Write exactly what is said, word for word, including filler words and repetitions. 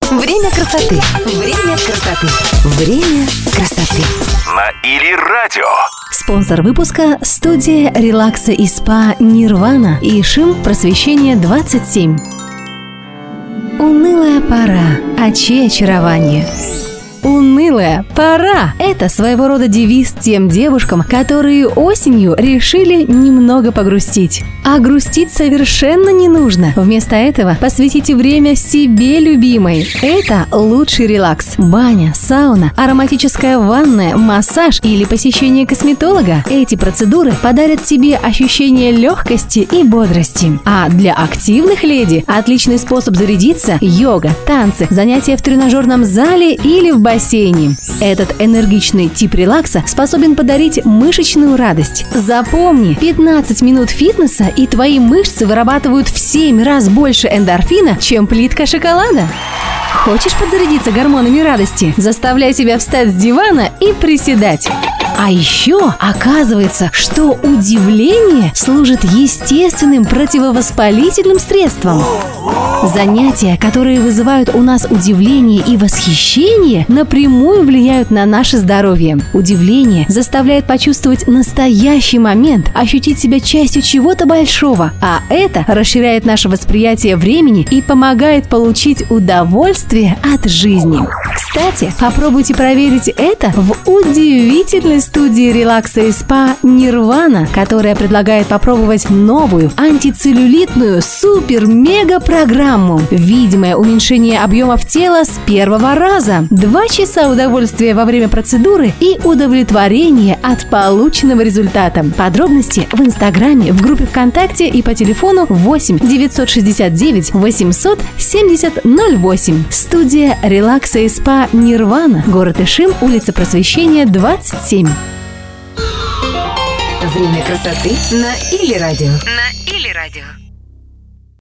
Время красоты. Время красоты. Время красоты. На Или Радио. Спонсор выпуска – студия релакса и спа «Нирвана» и Шим Просвещение двадцать семь. Унылая пора. Очи очарования. Унылая пора – это своего рода девиз тем девушкам, которые осенью решили немного погрустить. А грустить совершенно не нужно. Вместо этого посвятите время себе, любимой. Это лучший релакс. Баня, сауна, ароматическая ванная, массаж или посещение косметолога. Эти процедуры подарят тебе ощущение легкости и бодрости. А для активных леди отличный способ зарядиться – йога, танцы, занятия в тренажерном зале или в бассейне. Этот энергичный тип релакса способен подарить мышечную радость. Запомни, пятнадцать минут фитнеса и твои мышцы вырабатывают в семь раз больше эндорфина, чем плитка шоколада. Хочешь подзарядиться гормонами радости? Заставляй себя встать с дивана и приседать. А еще оказывается, что удивление служит естественным противовоспалительным средством. Занятия, которые вызывают у нас удивление и восхищение, напрямую влияют на наше здоровье. Удивление заставляет почувствовать настоящий момент, ощутить себя частью чего-то большого, а это расширяет наше восприятие времени и помогает получить удовольствие от жизни. Кстати, попробуйте проверить это в удивительной студии релакса и спа «Нирвана», которая предлагает попробовать новую антицеллюлитную супер-мега-программу. Видимое уменьшение объемов тела с первого раза. Два часа удовольствия во время процедуры и удовлетворение от полученного результата. Подробности в Инстаграме, в группе ВКонтакте и по телефону восемь девятьсот шестьдесят девять восемьсот семьдесят ноль восемь. Студия релакса и спа «Нирвана», город Ишим, улица Просвещения, двадцать семь. Время красоты на Или Радио. На Или Радио.